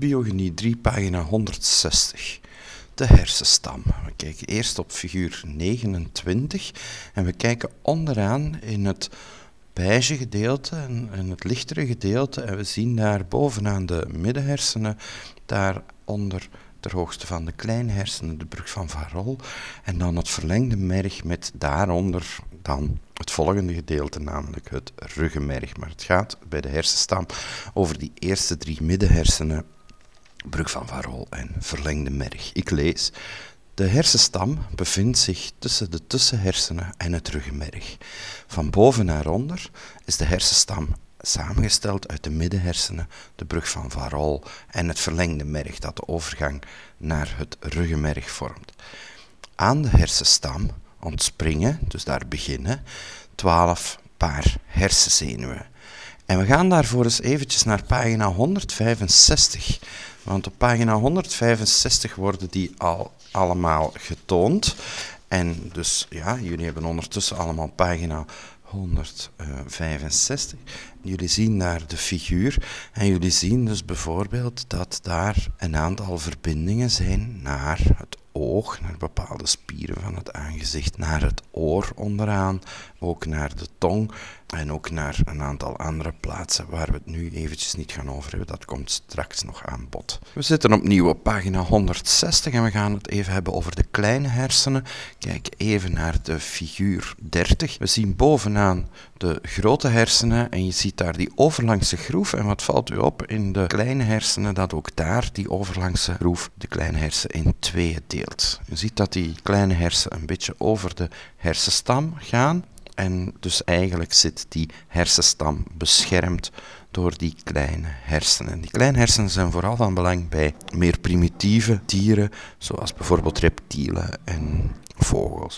Biogenie 3, pagina 160. De hersenstam. We kijken eerst op figuur 29 en we kijken onderaan in het beige gedeelte en het lichtere gedeelte en we zien daar bovenaan de middenhersenen, daaronder ter hoogte van de kleine hersenen de brug van Varol en dan het verlengde merg met daaronder dan het volgende gedeelte, namelijk het ruggenmerg. Maar het gaat bij de hersenstam over die eerste 3 middenhersenen, brug van Varol en verlengde merg. Ik lees: de hersenstam bevindt zich tussen de tussenhersenen en het ruggenmerg. Van boven naar onder is de hersenstam samengesteld uit de middenhersenen, de brug van Varol en het verlengde merg dat de overgang naar het ruggenmerg vormt. Aan de hersenstam ontspringen, dus daar beginnen, 12 paar hersenzenuwen. En we gaan daarvoor eens eventjes naar pagina 165, want op pagina 165 worden die al allemaal getoond. En dus ja, jullie hebben ondertussen allemaal pagina 165. Jullie zien daar de figuur en jullie zien dus bijvoorbeeld dat daar een aantal verbindingen zijn naar het oog, naar bepaalde spieren van het aangezicht, naar het oor onderaan, ook naar de tong en ook naar een aantal andere plaatsen waar we het nu eventjes niet gaan over hebben. Dat komt straks nog aan bod. We zitten opnieuw op pagina 160 en we gaan het even hebben over de kleine hersenen. Kijk even naar de figuur 30. We zien bovenaan de grote hersenen en je ziet daar die overlangse groef. En wat valt u op in de kleine hersenen? Dat ook daar die overlangse groef de kleine hersen in tweeën deelt. Je ziet dat die kleine hersenen een beetje over de hersenstam gaan. En dus eigenlijk zit die hersenstam beschermd door die kleine hersenen. Die kleine hersenen zijn vooral van belang bij meer primitieve dieren, zoals bijvoorbeeld reptielen en vogels.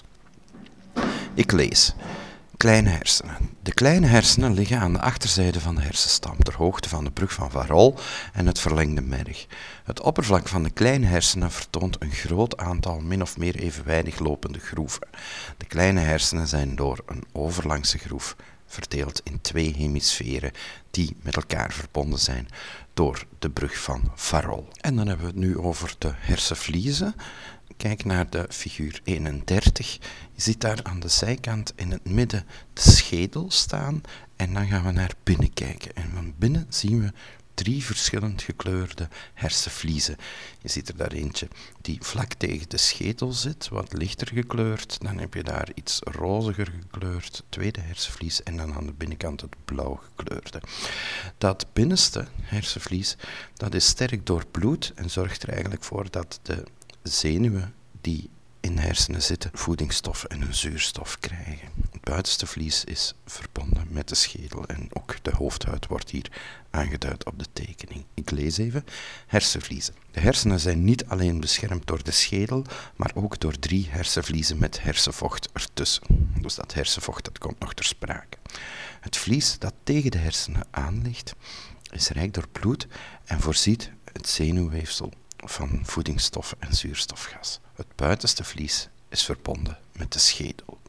Ik lees: kleine hersenen. De kleine hersenen liggen aan de achterzijde van de hersenstam, ter hoogte van de brug van Varol en het verlengde merg. Het oppervlak van de kleine hersenen vertoont een groot aantal min of meer evenwijdig lopende groeven. De kleine hersenen zijn door een overlangse groef verdeeld in 2 hemisferen die met elkaar verbonden zijn door de brug van Varol. En dan hebben we het nu over de hersenvliezen. Kijk naar de figuur 31. Je ziet daar aan de zijkant in het midden de schedel staan en dan gaan we naar binnen kijken. En van binnen zien we 3 verschillend gekleurde hersenvliezen. Je ziet er daar eentje die vlak tegen de schedel zit, wat lichter gekleurd. Dan heb je daar iets roziger gekleurd, tweede hersenvlies, en dan aan de binnenkant het blauw gekleurde. Dat binnenste hersenvlies, dat is sterk doorbloed en zorgt er eigenlijk voor dat de zenuwen die in de hersenen zitten voedingsstof en een zuurstof krijgen. Het buitenste vlies is verbonden met de schedel en ook de hoofdhuid wordt hier aangeduid op de tekening. Ik lees even: hersenvliezen. De hersenen zijn niet alleen beschermd door de schedel, maar ook door 3 hersenvliezen met hersenvocht ertussen. Dus dat hersenvocht, dat komt nog ter sprake. Het vlies dat tegen de hersenen aan ligt, is rijk door bloed en voorziet het zenuwweefsel van voedingsstof en zuurstofgas. Het buitenste vlies is verbonden met de schedel.